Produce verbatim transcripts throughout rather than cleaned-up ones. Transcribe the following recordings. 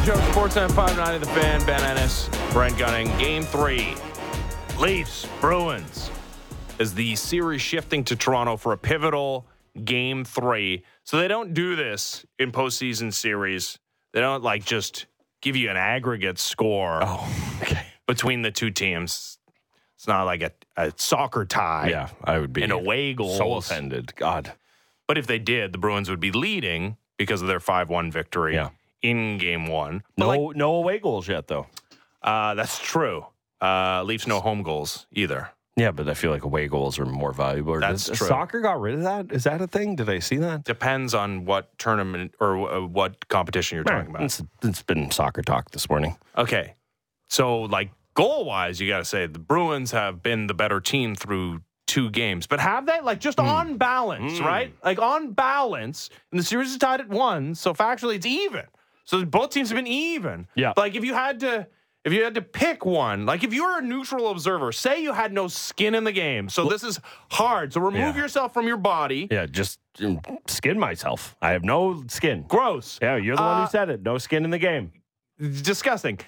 Show, Sportsnet five ninety, The Fan, Ben Ennis, Brent Gunning. Game three, Leafs, Bruins, is the series shifting to Toronto for a pivotal game three. So they don't do this in postseason series. They don't, like, just give you an aggregate score Oh, okay. between the two teams. It's not like a, a soccer tie. Yeah, I would be and away goals. so offended. God. But if they did, the Bruins would be leading because of their five one victory Yeah. in game one. But No, like, no away goals yet, though. uh, that's true. Uh, Leafs no home goals either. Yeah, but I feel like away goals are more valuable. Or That's does- true. Soccer got rid of that? Is that a thing? Did I see that? Depends on what tournament or uh, what competition you're talking about. It's, it's been soccer talk this morning. Okay. So, like, goal-wise, you got to say the Bruins have been the better team through two games. But have they? Like, just on balance, Mm. right? Like, on balance, and the series is tied at one, so factually it's even. So both teams have been even. Yeah. Like, if you had to... If you had to pick one, like if you were a neutral observer, say you had no skin in the game. So this is hard. So remove Yeah. yourself from your body. Yeah, just mm, skin myself. I have no skin. Gross. Yeah, you're the one Uh, who said it. No skin in the game. Disgusting.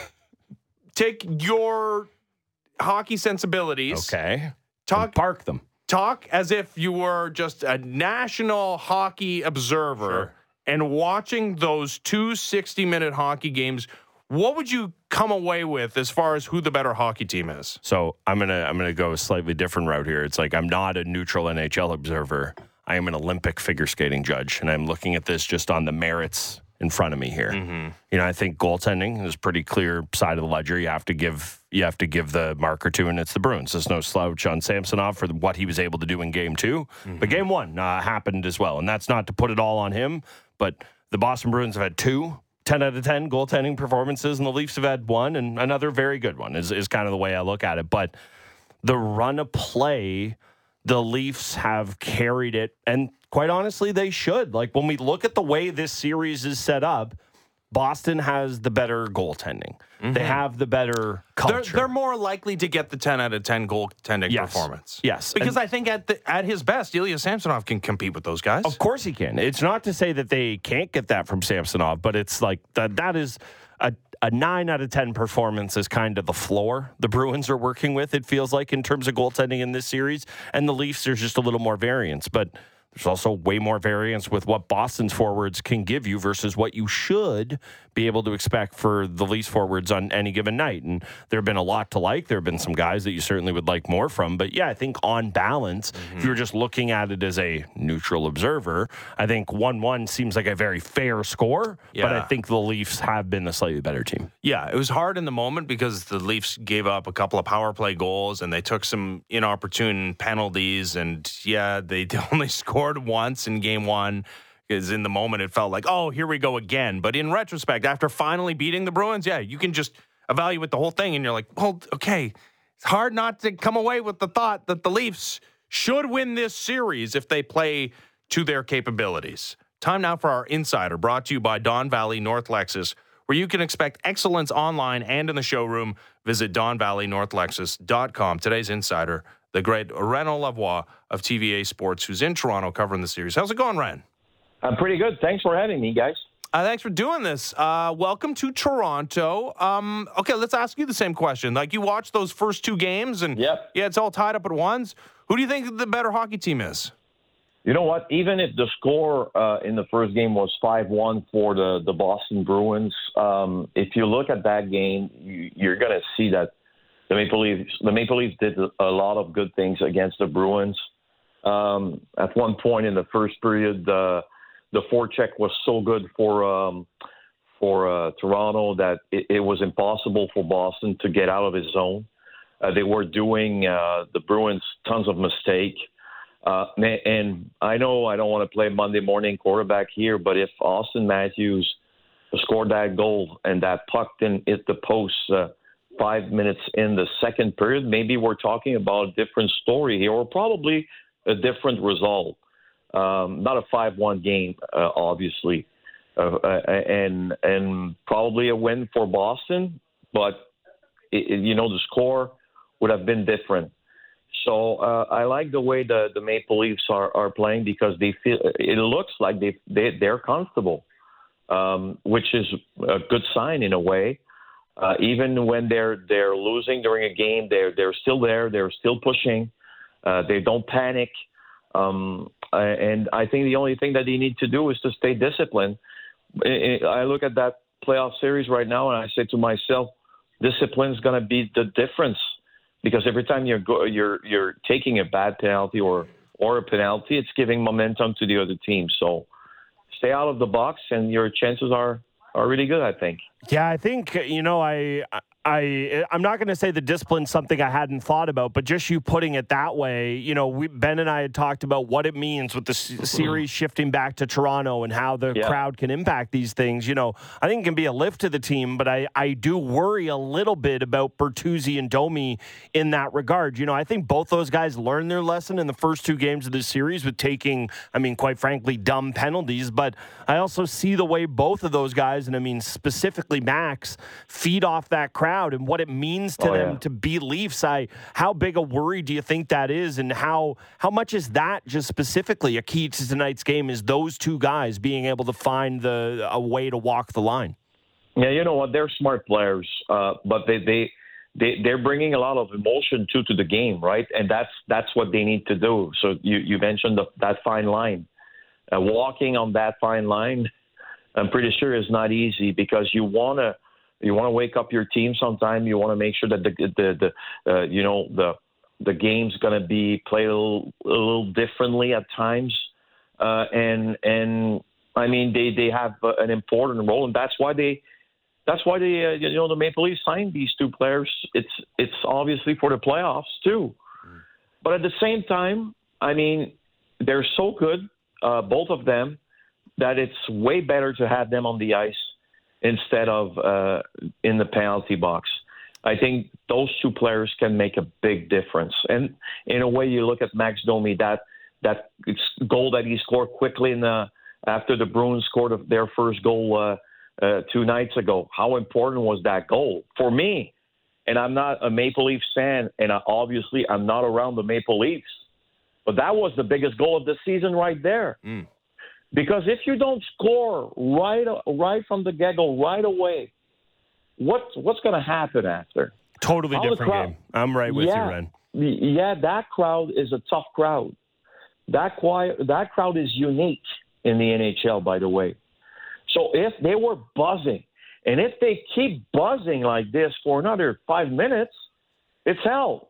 Take your hockey sensibilities. Okay. Talk Park them. talk as if you were just a national hockey observer Sure. and watching those two sixty-minute hockey games. What would you come away with as far as who the better hockey team is? So I'm gonna I'm gonna go a slightly different route here. It's like I'm not a neutral N H L observer. I am an Olympic figure skating judge, and I'm looking at this just on the merits in front of me here. Mm-hmm. You know, I think goaltending is pretty clear side of the ledger. You have to give you have to give the marker to, and it's the Bruins. There's no slouch on Samsonov for what he was able to do in game two, Mm-hmm. but game one uh, happened as well, and that's not to put it all on him. But the Boston Bruins have had two ten out of ten goaltending performances, and the Leafs have had one, and another very good one is, is kind of the way I look at it. But the run of play, the Leafs have carried it, and quite honestly, they should. Like, when we look at the way this series is set up, Boston has the better goaltending. Mm-hmm. They have the better They're, culture. they're more likely to get the ten out of ten goaltending Yes. performance. Yes. Because And- I think at the, at his best, Ilya Samsonov can compete with those guys. Of course he can. It's not to say that they can't get that from Samsonov, but it's like that that is a, a nine out of ten performance is kind of the floor the Bruins are working with, it feels like, in terms of goaltending in this series. And the Leafs, there's just a little more variance. But there's also way more variance with what Boston's forwards can give you versus what you should be able to expect for the Leafs forwards on any given night. And there have been a lot to like. There have been some guys that you certainly would like more from. But yeah, I think on balance, Mm-hmm. if you're just looking at it as a neutral observer, I think one one seems like a very fair score. But I Yeah. think the Leafs have been the slightly better team. Yeah, it was hard in the moment because the Leafs gave up a couple of power play goals and they took some inopportune penalties. And yeah, they only scored once in game one because in the moment it felt like, oh, here we go again. But in retrospect, after finally beating the Bruins, yeah, you can just evaluate the whole thing and you're like, well, okay, it's hard not to come away with the thought that the Leafs should win this series if they play to their capabilities. Time now for our Insider, brought to you by Don Valley North Lexus, where you can expect excellence online and in the showroom. Visit don valley north lexus dot com. Today's Insider, the great Renaud Lavoie of T V A Sports, who's in Toronto covering the series. How's it going, Ren? I'm pretty good. Thanks for having me, guys. Uh, thanks for doing this. Uh, welcome to Toronto. Um, okay, let's ask you the same question. Like, you watched those first two games, and Yep. yeah, it's all tied up at once. Who do you think the better hockey team is? You know what? Even if the score uh, in the first game was five one for the, the Boston Bruins, um, if you look at that game, you, you're going to see that the Maple Leafs the Maple Leafs did a lot of good things against the Bruins. Um, at one point in the first period, uh, the forecheck was so good for um, for uh, Toronto that it, it was impossible for Boston to get out of his zone. Uh, they were doing uh, the Bruins tons of mistakes. Uh, and I know I don't want to play Monday morning quarterback here, but if Austin Matthews scored that goal and that puck didn't hit the post uh, five minutes in the second period, maybe we're talking about a different story here, or probably a different result. Um, not a five one game, uh, obviously, uh, and and probably a win for Boston, but it, it, you know the score would have been different. So uh, I like the way the, the Maple Leafs are, are playing because they feel it looks like they, they they're comfortable. um, which is a good sign in a way. Uh, even when they're they're losing during a game, they're they're still there. They're still pushing. Uh, they don't panic. Um, and I think the only thing that they need to do is to stay disciplined. I look at that playoff series right now, and I say to myself, discipline is going to be the difference, because every time you're go, you're you're taking a bad penalty or or a penalty, it's giving momentum to the other team. So stay out of the box, and your chances are are really good, I think. Yeah, I think, you know, I, I, I'm not going to say the discipline's something I hadn't thought about, but just you putting it that way, you know, we, Ben and I had talked about what it means with the s- series shifting back to Toronto and how the yeah. crowd can impact these things. You know, I think it can be a lift to the team, but I, I do worry a little bit about Bertuzzi and Domi in that regard. You know, I think both those guys learned their lesson in the first two games of this series with taking, I mean, quite frankly, dumb penalties, but I also see the way both of those guys, and I mean, specifically Max, feed off that crowd and what it means to oh, them yeah. to be Leafs. I, how big a worry do you think that is, and how how much is that just specifically a key to tonight's game, is those two guys being able to find the a way to walk the line? Yeah, you know what? They're smart players, uh, but they, they they they're bringing a lot of emotion too to the game, right? And that's that's what they need to do. So you you mentioned the, that fine line, uh, walking on that fine line. I'm pretty sure it's not easy, because you wanna you wanna wake up your team sometime. You want to make sure that the the, the uh, you know the the game's gonna be played a little, a little differently at times, uh, and and I mean they they have an important role, and that's why they that's why they uh, you know the Maple Leafs signed these two players. It's it's obviously for the playoffs too, mm. but at the same time, I mean they're so good, uh, both of them, that it's way better to have them on the ice instead of uh, in the penalty box. I think those two players can make a big difference. And in a way, you look at Max Domi, that that goal that he scored quickly in the, after the Bruins scored their first goal uh, uh, two nights ago. How important was that goal? For me, and I'm not a Maple Leafs fan, and I, obviously I'm not around the Maple Leafs, but that was the biggest goal of the season right there. Mm. Because if you don't score right right from the get-go, right away, what's, what's going to happen after? Totally How different game. I'm right with yeah, you, Ren. Yeah, that crowd is a tough crowd. That, quiet, that crowd is unique in the N H L, by the way. So if they were buzzing, and if they keep buzzing like this for another five minutes, it's hell.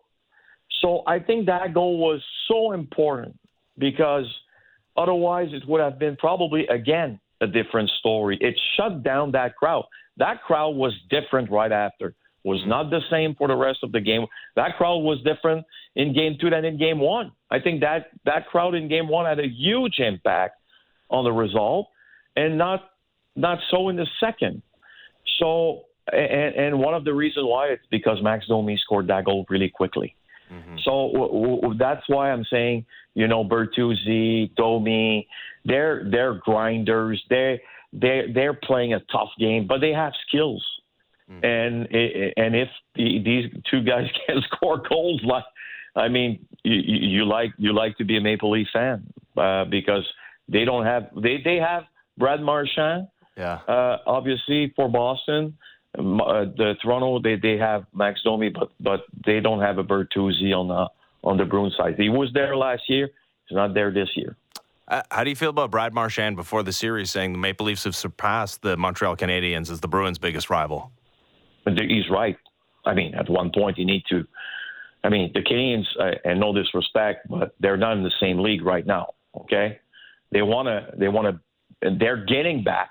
So I think that goal was so important, because – otherwise, it would have been probably, again, a different story. It shut down that crowd. That crowd was different right after. Was not the same for the rest of the game. That crowd was different in game two than in game one. I think that that crowd in game one had a huge impact on the result, and not not so in the second. So, and, and one of the reasons why, it's because Max Domi scored that goal really quickly. Mm-hmm. So w- w- that's why I'm saying, you know, Bertuzzi, Domi, they're they're grinders. They they they're playing a tough game, but they have skills. Mm-hmm. And and if the, these two guys can score goals, like I mean, you, you like you like to be a Maple Leaf fan uh, because they don't have they they have Brad Marchand. Yeah. Uh, obviously for Boston. Uh, the Toronto, they, they have Max Domi, but but they don't have a Bertuzzi on the on the Bruins side. He was there last year. He's not there this year. Uh, how do you feel about Brad Marchand before the series saying the Maple Leafs have surpassed the Montreal Canadiens as the Bruins' biggest rival? He's right. I mean, at one point you need to. I mean, the Canadiens, uh, and no disrespect, but they're not in the same league right now. Okay, they want to. They want to. They're getting back,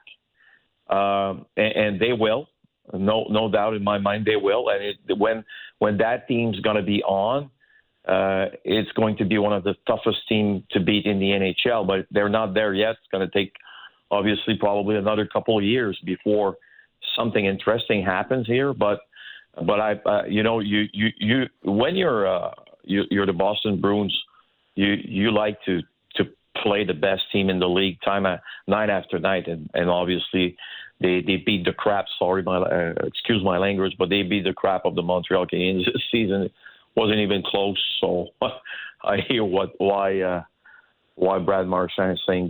um, and, and they will. No, no doubt in my mind they will. And it, when when that team's going to be on, uh, it's going to be one of the toughest teams to beat in the N H L. But they're not there yet. It's going to take, obviously, probably another couple of years before something interesting happens here. But but I, uh, you know, you you you when you're uh, you, you're the Boston Bruins, you you like to to play the best team in the league time at, night after night, and and obviously. They they beat the crap. Sorry, my uh, excuse my language, but they beat the crap of the Montreal Canadiens this season. It wasn't even close. So I hear what why uh, why Brad Marchand is saying this.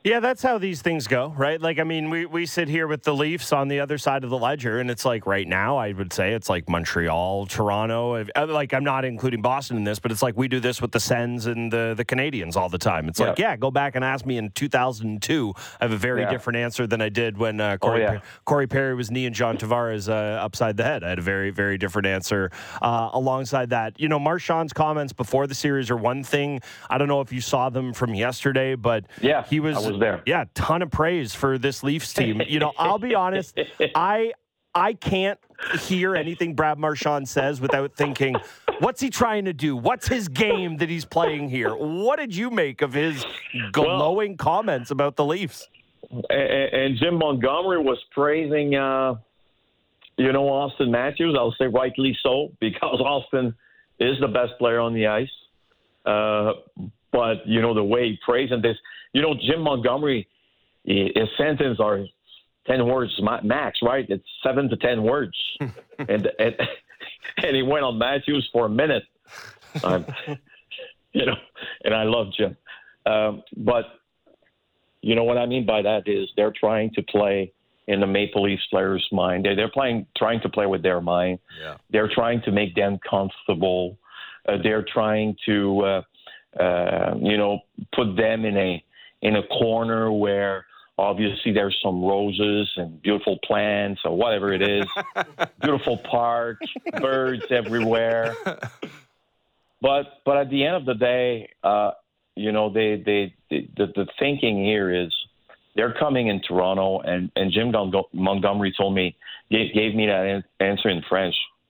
Yeah, that's how these things go, right? Like, I mean, we, we sit here with the Leafs on the other side of the ledger, and it's like right now, I would say it's like Montreal, Toronto. Like, I'm not including Boston in this, but it's like we do this with the Sens and the, the Canadians all the time. It's yeah. like, yeah, go back and ask me in two thousand two. I have a very yeah. different answer than I did when uh, Corey, oh, yeah. Corey Perry was knee and John Tavares uh, upside the head. I had a very, very different answer uh, alongside that. You know, Marchand's comments before the series are one thing. I don't know if you saw them from yesterday, but yeah, he was, I was there. Yeah, ton of praise for this Leafs team. You know, I'll be honest, I I can't hear anything Brad Marchand says without thinking, what's he trying to do? What's his game that he's playing here? What did you make of his glowing well, comments about the Leafs? And, and Jim Montgomery was praising, uh, you know, Austin Matthews. I'll say rightly so, because Austin is the best player on the ice. Uh, but, you know, the way he praised and this, you know, Jim Montgomery, his sentence are ten words max, right? It's seven to ten words. and, and and he went on Matthews for a minute. Um, you know, and I love Jim. Um, but, you know, what I mean by that is they're trying to play in the Maple Leafs players' mind. They're, they're playing, trying to play with their mind. Yeah. They're trying to make them comfortable. Uh, they're trying to, uh, uh, you know, put them in a in a corner where obviously there's some roses and beautiful plants or whatever it is, beautiful park, birds everywhere. But but at the end of the day, uh, you know, they, they, they the, the thinking here is they're coming in Toronto, and, and Jim Montgomery told me, gave, gave me that answer in French,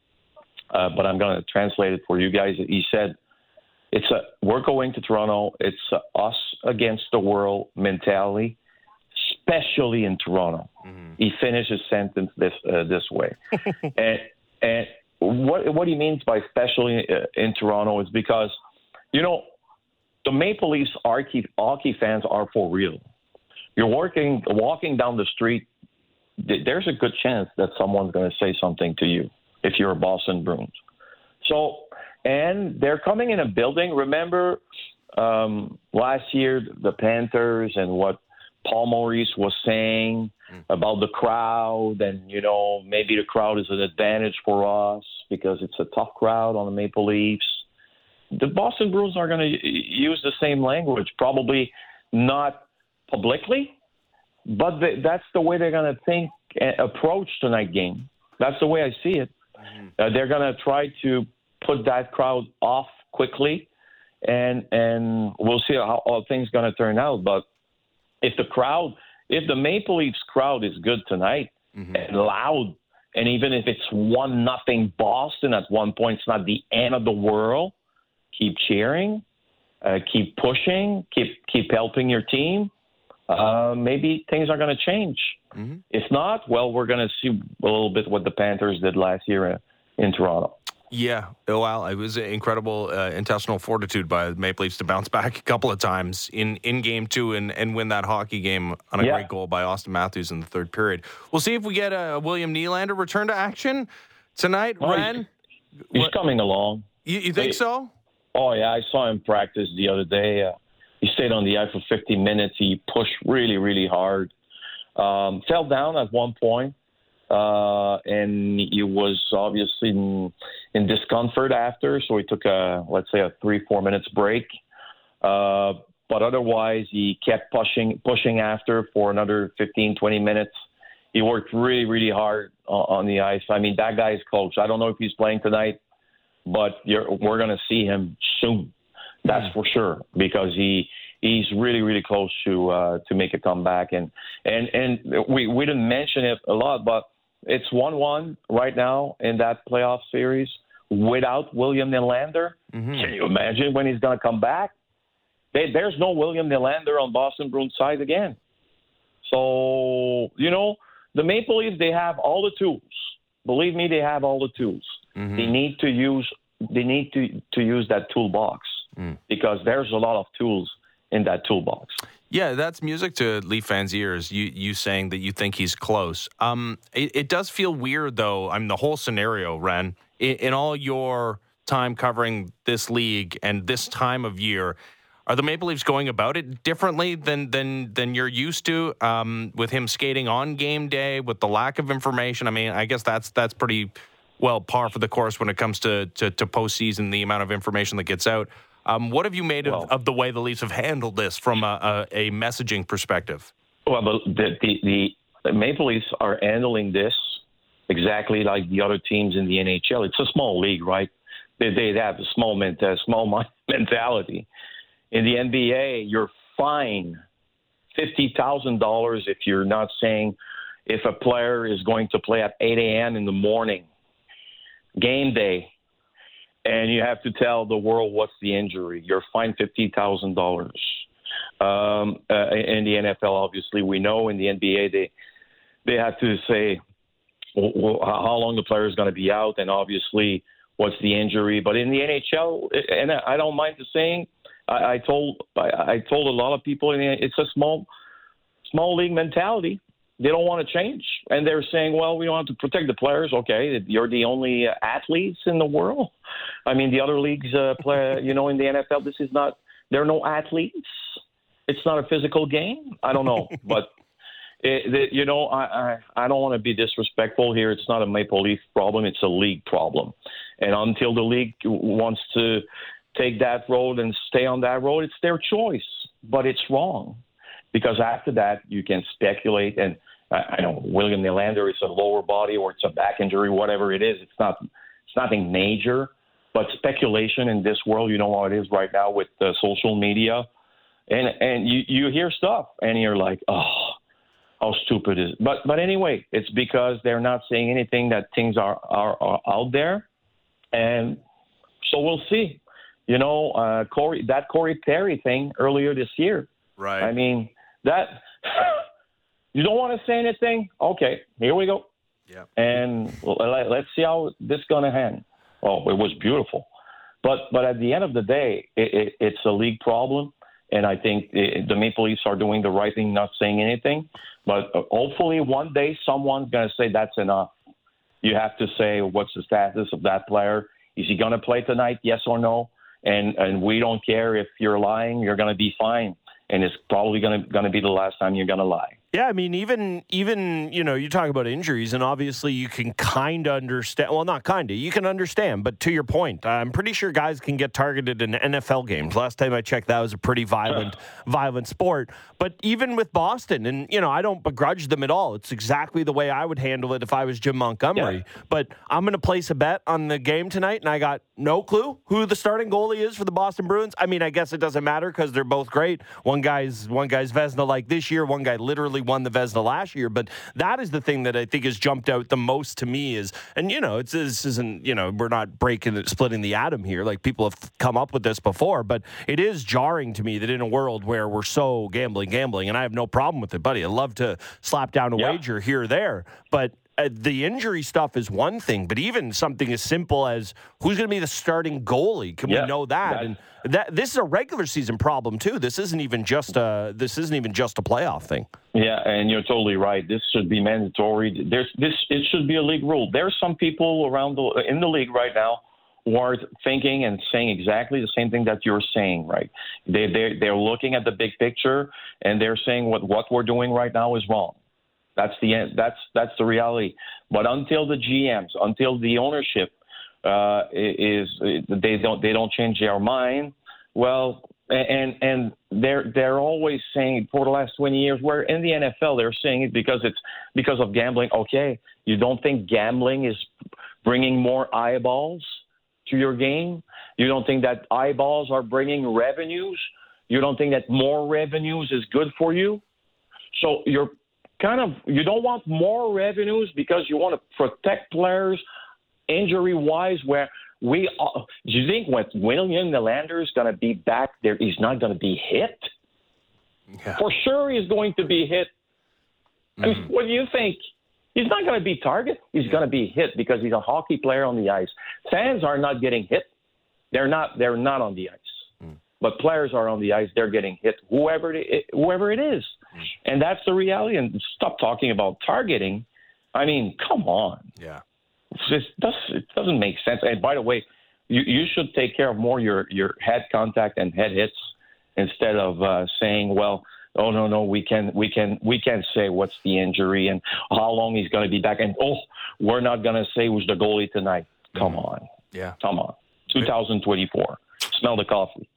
uh, but I'm going to translate it for you guys. He said, It's a, we're going to Toronto. It's a us against the world mentality, especially in Toronto. Mm-hmm. He finished his sentence this uh, this way. and and what what he means by especially in Toronto is because, you know, the Maple Leafs hockey, hockey fans are for real. You're working, walking down the street, there's a good chance that someone's going to say something to you if you're a Boston Bruins. So, and they're coming in a building. Remember um, last year, the Panthers and what Paul Maurice was saying mm. about the crowd, and, you know, maybe the crowd is an advantage for us because it's a tough crowd on the Maple Leafs. The Boston Bruins are going to use the same language, probably not publicly, but the, that's the way they're going to think, uh, approach tonight's game. That's the way I see it. Mm-hmm. Uh, they're going to try to put that crowd off quickly, and and we'll see how all things going to turn out. But if the crowd, if the Maple Leafs crowd is good tonight mm-hmm. and loud, and even if it's one nothing Boston at one point, it's not the end of the world. Keep cheering, uh, keep pushing, keep keep helping your team. Uh, maybe things are going to change. Mm-hmm. If not, well, we're going to see a little bit what the Panthers did last year in, in Toronto. Yeah, well, it was incredible uh, intestinal fortitude by the Maple Leafs to bounce back a couple of times in, in game two and, and win that hockey game on a yeah. great goal by Austin Matthews in the third period. We'll see if we get a William Nylander return to action tonight. Oh, Ren, he's, he's what, coming along. You, you think they, so? Oh, yeah, I saw him practice the other day. Uh, he stayed on the ice for fifty minutes. He pushed really, really hard. Um, fell down at one point. Uh, and he was obviously in, in discomfort after, so he took a, let's say, a three, four minutes break. Uh, but otherwise, he kept pushing, pushing after for another fifteen, twenty minutes. He worked really, really hard on, on the ice. I mean, that guy's close. I don't know if he's playing tonight, but you're, we're going to see him soon. That's for sure, because he he's really, really close to uh, to make a comeback. And and and we we didn't mention it a lot, but it's one one right now in that playoff series without William Nylander. Mm-hmm. Can you imagine when he's going to come back? They, there's no William Nylander on Boston Bruins side again. So, you know, the Maple Leafs, they have all the tools. Believe me, they have all the tools. Mm-hmm. They need to use they need to, to use that toolbox mm. because there's a lot of tools in that toolbox. Yeah, that's music to Leaf fans' ears, you you saying that you think he's close. Um, it, it does feel weird, though. I mean, the whole scenario, Ren, in, in all your time covering this league and this time of year, Are the Maple Leafs going about it differently than than than you're used to um, with him skating on game day, with the lack of information? I mean, I guess that's that's pretty well par for the course when it comes to to, to postseason, the amount of information that gets out. Um, what have you made well, of, of the way the Leafs have handled this from a, a, a messaging perspective? Well, the, the the Maple Leafs are handling this exactly like the other teams in the N H L. It's a small league, right? They they have a small ment- uh, small mentality. In the N B A, you're fined fifty thousand dollars if you're not saying if a player is going to play at eight a.m. in the morning, game day, and you have to tell the world what's the injury. You're fined fifty thousand dollars. Um, uh, in the N F L, obviously, we know. In the N B A, they they have to say well, how long the player is going to be out, and obviously what's the injury. But in the N H L, and I don't mind the saying, I, I told I, I told a lot of people it's a small small league mentality. They don't want to change, and they're saying, "Well, we want to protect the players." Okay, you're the only athletes in the world. I mean, the other leagues uh, play. You know, in the N F L, this is not. There are no athletes. It's not a physical game. I don't know, but it, it, you know, I, I I don't want to be disrespectful here. It's not a Maple Leaf problem. It's a league problem, and until the league wants to take that road and stay on that road, it's their choice. But it's wrong. Because after that, you can speculate, and uh, I know William Nylander is a lower body or it's a back injury, whatever it is. It's not, it's nothing major, but speculation in this world, you know how it is right now with uh, social media, and and you, you hear stuff, and you're like, oh, how stupid is it? But but anyway, it's because they're not saying anything that things are are, are out there, and so we'll see. You know, uh, Corey, that Corey Perry thing earlier this year. Right. I mean. That you don't want to say anything? Okay, here we go. Yeah. And let's see how this is going to end. Oh, it was beautiful, but but at the end of the day, it, it, it's a league problem, and I think it, the Maple Leafs are doing the right thing, not saying anything. But hopefully, one day someone's going to say that's enough. You have to say what's the status of that player? Is he going to play tonight? Yes or no? And and we don't care if you're lying. You're going to be fine. And it's probably going to going to be the last time you're going to lie. Yeah, I mean, even, even you know, you talk about injuries, and obviously you can kind of understand. Well, not kind of. You can understand. But to your point, I'm pretty sure guys can get targeted in N F L games. Last time I checked, that was a pretty violent, violent sport. But even with Boston, and, you know, I don't begrudge them at all. It's exactly the way I would handle it if I was Jim Montgomery. Yeah. But I'm going to place a bet on the game tonight, and I got no clue who the starting goalie is for the Boston Bruins. I mean, I guess it doesn't matter because they're both great. One guy's, one guy's Vezina like this year. One guy literally won the Vezina last year, but that is the thing that I think has jumped out the most to me is, and you know, it's this isn't, you know, we're not breaking splitting the atom here. Like people have come up with this before, but it is jarring to me that in a world where we're so gambling, gambling, and I have no problem with it, buddy. I love to slap down a yeah. wager here or there, but Uh, the injury stuff is one thing, but even something as simple as who's going to be the starting goalie, can yeah, we know that? And that this is a regular season problem too. This isn't even just a this isn't even just a playoff thing. Yeah, and you're totally right. This should be mandatory. There's this it should be a league rule. There's some people around the in the league right now who are thinking and saying exactly the same thing that you're saying. Right? They they they're looking at the big picture and they're saying what what we're doing right now is wrong. That's the end. That's that's the reality. But until the G Ms, until the ownership uh, is they don't they don't change their mind. Well, and and they're they're always saying for the last twenty years. Where in the N F L they're saying it because it's because of gambling. Okay, you don't think gambling is bringing more eyeballs to your game? You don't think that eyeballs are bringing revenues? You don't think that more revenues is good for you? So you're kind of, you don't want more revenues because you want to protect players injury-wise where we uh, – do you think when William Nylander is going to be back there, he's not going to be hit? Yeah. For sure he's going to be hit. Mm-hmm. I mean, what do you think? He's not going to be targeted. He's yeah. going to be hit because he's a hockey player on the ice. Fans are not getting hit. They're not, they're not on the ice. But players are on the ice, they're getting hit, whoever it, whoever it is. And that's the reality. And stop talking about targeting. I mean, come on. Yeah. It's just, it doesn't make sense. And by the way, you, you should take care of more your, your head contact and head hits instead of uh, saying, well, oh no, no, we can, we can, we can't say what's the injury and how long he's going to be back, and oh, we're not going to say who's the goalie tonight. Come mm-hmm. on, yeah, come on, twenty twenty-four. Smell the coffee.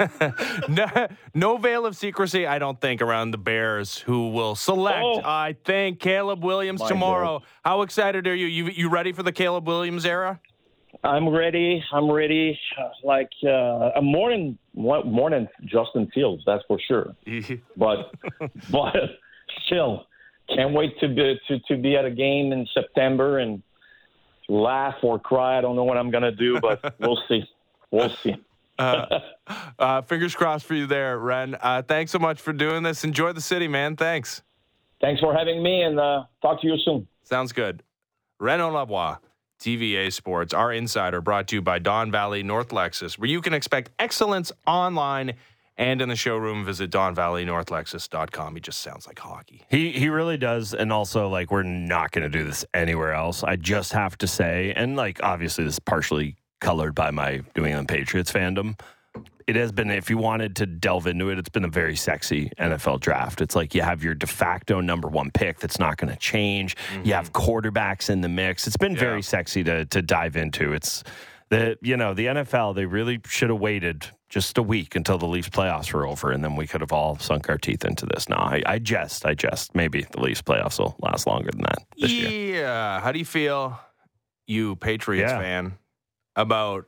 no, no veil of secrecy, I don't think, around the Bears, who will select, oh, I think, Caleb Williams tomorrow. Bears. How excited are you? you? You ready for the Caleb Williams era? I'm ready. I'm ready. Uh, like uh, I'm more than more than Justin Fields, that's for sure. but but still, can't wait to be to, to be at a game in September and laugh or cry. I don't know what I'm gonna do, but we'll see. We'll see. uh, uh, fingers crossed for you there, Ren. Uh, thanks so much for doing this. Enjoy the city, man. Thanks. Thanks for having me, and uh, talk to you soon. Sounds good. Renaud Lavoie, T V A Sports, our insider, brought to you by Don Valley North Lexus, where you can expect excellence online and in the showroom. Visit don valley north lexus dot com. He just sounds like hockey. He he really does. And also, like, we're not going to do this anywhere else. I just have to say, and like, obviously this is partially colored by my New England Patriots fandom. It has been, if you wanted to delve into it, it's been a very sexy N F L draft. It's like you have your de facto number one pick that's not going to change. Mm-hmm. You have quarterbacks in the mix. It's been yeah. very sexy to to dive into. It's the, you know, the N F L, they really should have waited just a week until the Leafs playoffs were over, and then we could have all sunk our teeth into this. No, I, I jest, I jest. Maybe the Leafs playoffs will last longer than that this yeah. year. Yeah. How do you feel, you Patriots yeah. fan, about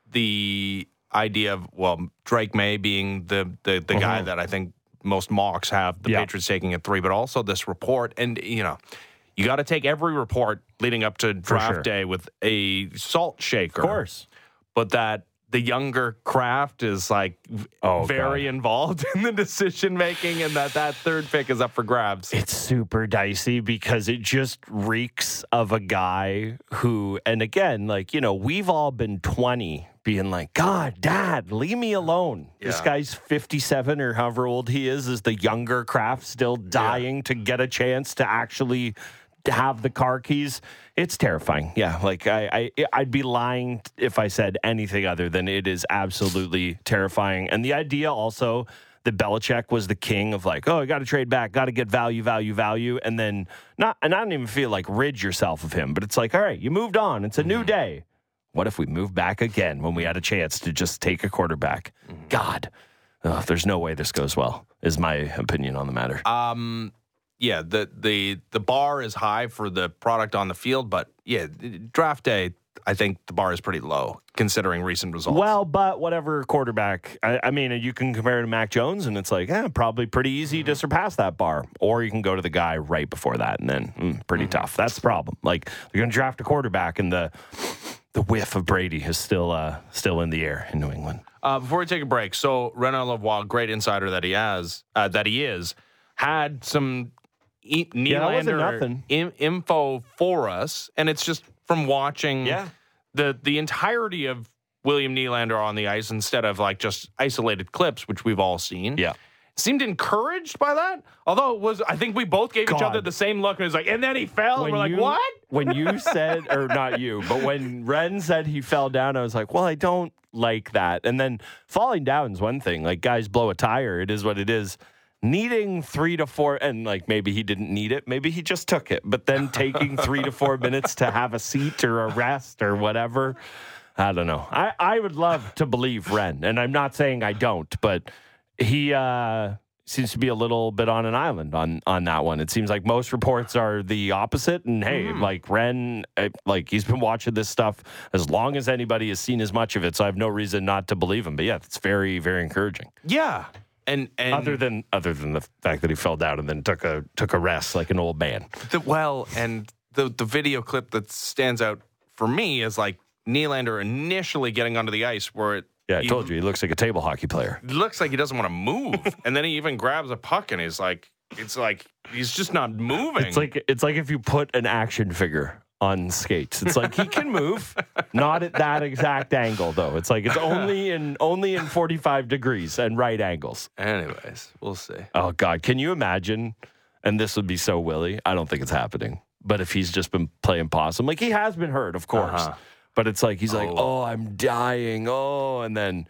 the idea of, well, Drake May being the the, the mm-hmm. guy that I think most mocks have the yeah. Patriots taking at three, but also this report. And, you know, you got to take every report leading up to draft sure. day with a salt shaker. Of course. But that the younger Kraft is, like, oh, very God. involved in the decision making, and that that third pick is up for grabs. It's super dicey because it just reeks of a guy who, and again, like, you know, we've all been twenty being like, God, Dad, leave me alone. Yeah. This guy's fifty-seven or however old he is, is the younger Kraft still dying yeah. to get a chance to actually have the car keys. It's terrifying. Yeah, like I, I, I'd be lying if I said anything other than it is absolutely terrifying. And the idea also that Belichick was the king of, like, oh, I got to trade back, got to get value, value, value, and then not. And I don't even feel like rid yourself of him, but it's like, all right, you moved on. It's a mm-hmm. new day. What if we move back again when we had a chance to just take a quarterback? Mm-hmm. God, oh, there's no way this goes well, is my opinion on the matter. Um. Yeah, the, the the bar is high for the product on the field, but yeah, draft day, I think the bar is pretty low considering recent results. Well, but whatever quarterback, I, I mean, you can compare it to Mac Jones, and it's like, eh, probably pretty easy mm-hmm. to surpass that bar. Or you can go to the guy right before that, and then mm, pretty mm-hmm. tough. That's the problem. Like, you're going to draft a quarterback, and the the whiff of Brady is still uh, still in the air in New England. Uh, before we take a break, so Renaud Lavoie, great insider that he has, uh, that he is, had some E- Nylander yeah, in, info for us, and it's just from watching yeah. the the entirety of William Nylander on the ice instead of, like, just isolated clips, which we've all seen. Yeah, seemed encouraged by that. Although it was, I think we both gave God. each other the same look, and it was like, and then he fell, when and we're you, like, what? When you said, or not you, but when Ren said he fell down, I was like, well, I don't like that. And then falling down is one thing. Like, guys blow a tire. It is what it is. Needing three to four, and like maybe he didn't need it, maybe he just took it, but then taking three to four minutes to have a seat or a rest or whatever, I don't know. I, I would love to believe Ren, and I'm not saying I don't, but he uh, seems to be a little bit on an island on, on that one. It seems like most reports are the opposite, and hey, mm. like Ren, like he's been watching this stuff as long as anybody has seen as much of it, so I have no reason not to believe him. But yeah, it's very, very encouraging. Yeah. And, and other than other than the fact that he fell down and then took a took a rest like an old man. The, well, and the the video clip that stands out for me is, like, Nylander initially getting onto the ice where it. Yeah, I he, told you, he looks like a table hockey player. Looks like he doesn't want to move, and then he even grabs a puck and he's like, it's like he's just not moving. It's like it's like if you put an action figure on skates. It's like he can move, not at that exact angle though. It's like it's only in only in forty-five degrees and right angles. Anyways, we'll see. Oh God, can you imagine? And this would be so Willie. I don't think it's happening. But if he's just been playing possum, like he has been hurt, of course. Uh-huh. But it's like he's oh. like, oh, I'm dying. Oh, and then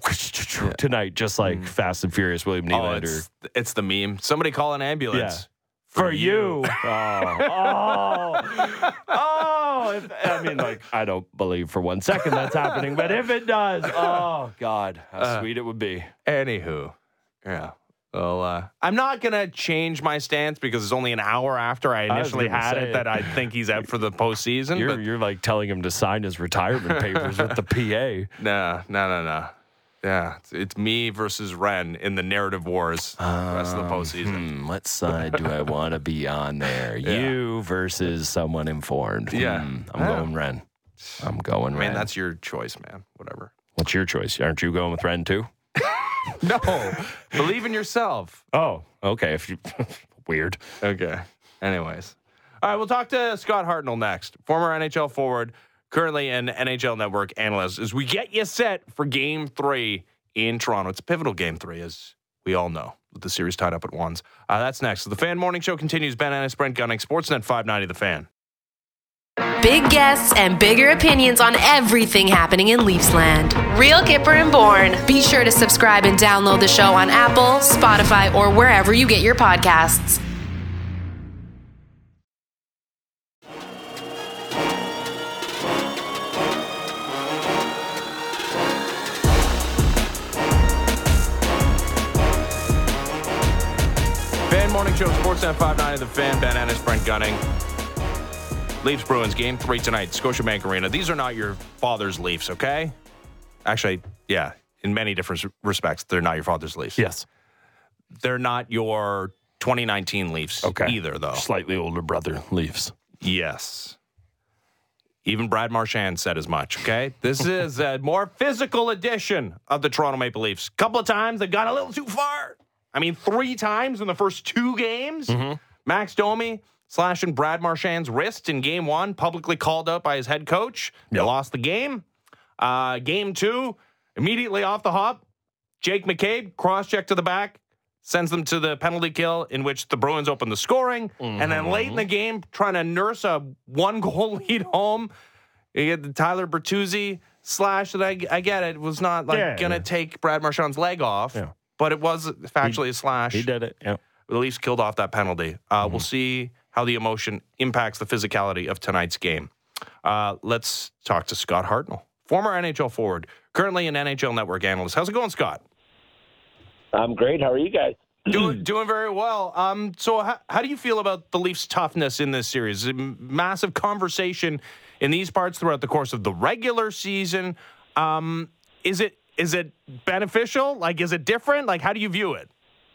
tonight, just like mm. Fast and Furious William Nylander. Oh, it's, it's the meme. Somebody call an ambulance. Yeah. For, For you. you. Oh. Oh. Oh. If, I mean, like, I don't believe for one second that's happening, but if it does, oh, God, how uh, sweet it would be. Anywho, yeah. Well, uh, I'm not going to change my stance because it's only an hour after I initially I had it, it that I think he's out for the postseason. You're, but... you're like telling him to sign his retirement papers with the P A. No, no, no, no. Yeah, it's, it's me versus Ren in the narrative wars um, the rest of the postseason. Hmm, what side do I want to be on there? Yeah. You versus someone informed. Yeah. Hmm, I'm yeah. going Ren. I'm going I Ren. mean, that's your choice, man. Whatever. What's your choice? Aren't you going with Ren too? No. Believe in yourself. Oh, okay. If you Weird. Okay. Anyways. All right, we'll talk to Scott Hartnell next. Former N H L forward, currently an N H L Network analyst, as we get you set for Game three in Toronto. It's a pivotal Game three, as we all know, with the series tied up at ones. Uh, that's next. So the Fan Morning Show continues. Ben Ennis, Brent Gunning, Sportsnet five ninety, The Fan. Big guests and bigger opinions on everything happening in Leafsland. Real Kipper and Bourne. Be sure to subscribe and download the show on Apple, Spotify, or wherever you get your podcasts. Fan Morning Show, Sportsnet five ninety, The Fan. Ben Ennis, Brent Gunning. Leafs Bruins Game three tonight, Scotiabank Arena. These are not your father's Leafs, okay? Actually, yeah, in many different respects, they're not your father's Leafs. Yes. They're not your twenty nineteen Leafs okay. either, though. Slightly older brother Leafs. Yes. Even Brad Marchand said as much, okay? This is a more physical edition of the Toronto Maple Leafs. A couple of times they've gone a little too far. I mean, three times in the first two games. Mm-hmm. Max Domi slashing Brad Marchand's wrist in game one, publicly called out by his head coach. They yep. lost the game. Uh, game two, immediately off the hop, Jake McCabe, cross-check to the back, sends them to the penalty kill in which the Bruins open the scoring. Mm-hmm. And then late in the game, trying to nurse a one-goal lead home, you get the Tyler Bertuzzi slash that I, I get it. It was not like yeah, going to yeah. take Brad Marchand's leg off, yeah. but it was factually he, a slash. He did it, yeah. The Leafs killed off that penalty. Uh, mm-hmm. We'll see how the emotion impacts the physicality of tonight's game. Uh, let's talk to Scott Hartnell, former N H L forward, currently an N H L Network analyst. How's it going, Scott? I'm great. How are you guys? Doing doing very well. Um, so how, how do you feel about the Leafs' toughness in this series? A massive conversation in these parts throughout the course of the regular season. Um, is it is it beneficial? Like, is it different? Like, how do you view it?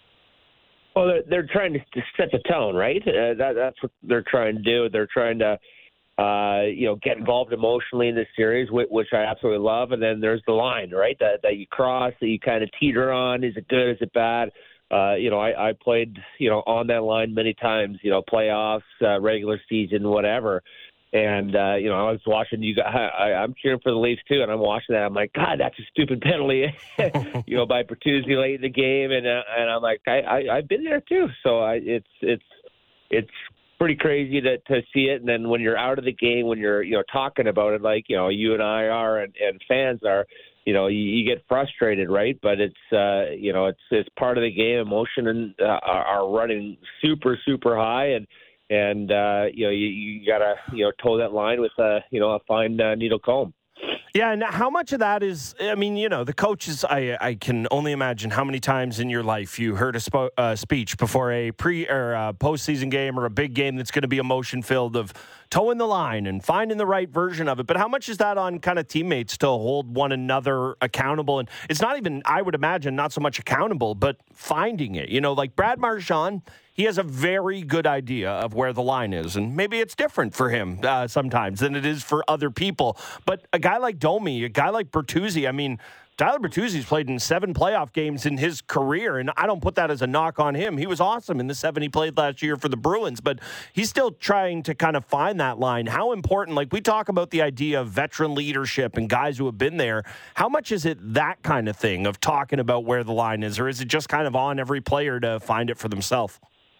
Well, they're, they're trying to set the tone, right? Uh, that, that's what they're trying to do. They're trying to, uh, you know, get involved emotionally in this series, which, which I absolutely love. And then there's the line, right, that, that you cross, that you kind of teeter on. Is it good? Is it bad? Uh, you know, I, I played, you know, on that line many times, you know, playoffs, uh, regular season, whatever. And, uh, you know, I was watching you guys. I, I'm cheering for the Leafs, too, and I'm watching that. I'm like, God, that's a stupid penalty, you know, by Bertuzzi late in the game. And uh, and I'm like, I, I, I've been there, too. So I, it's it's it's pretty crazy to, to see it. And then when you're out of the game, when you're, you know, talking about it like, you know, you and I are and, and fans are, you know, you, you get frustrated, right? But it's, uh, you know, it's it's part of the game. Emotion and uh, are, are running super, super high. And, And, uh, you know, you, you got to, you know, toe that line with, a, you know, a fine uh, needle comb. Yeah, and how much of that is, I mean, you know, the coaches, I I can only imagine how many times in your life you heard a spo- uh, speech before a pre or a postseason game or a big game that's going to be emotion-filled of towing the line and finding the right version of it. But how much is that on kind of teammates to hold one another accountable? And it's not even, I would imagine, not so much accountable, but finding it. You know, like Brad Marchand, he has a very good idea of where the line is, and maybe it's different for him uh, sometimes than it is for other people. But a guy like Domi, a guy like Bertuzzi, I mean, Tyler Bertuzzi's played in seven playoff games in his career, and I don't put that as a knock on him. He was awesome in the seven he played last year for the Bruins, but he's still trying to kind of find that line. How important, like we talk about the idea of veteran leadership and guys who have been there, how much is it that kind of thing of talking about where the line is, or is it just kind of on every player to find it for themselves?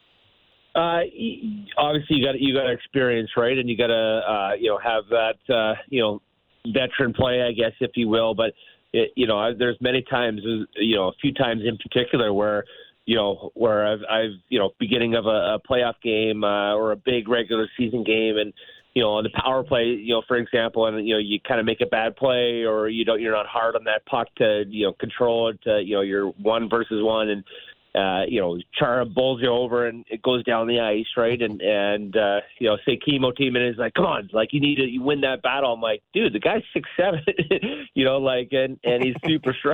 Uh, obviously, you got you got experience, right, and you got to uh, you know have that uh, you know veteran play, I guess, if you will. But it, you know, I, there's many times, you know, a few times in particular where, you know, where I've, I've you know, beginning of a, a playoff game uh, or a big regular season game, and you know, on the power play, you know, for example, and you know, you kind of make a bad play, or you don't, you're not hard on that puck to, you know, control it. To, you know, you're one versus one, and uh, you know, Chara bowls you over, and it goes down the ice, right? And and uh, you know, say Chemo team and is like, come on, like you need to you win that battle. I'm like, dude, the guy's six seven, you know, like, and and he's super strong,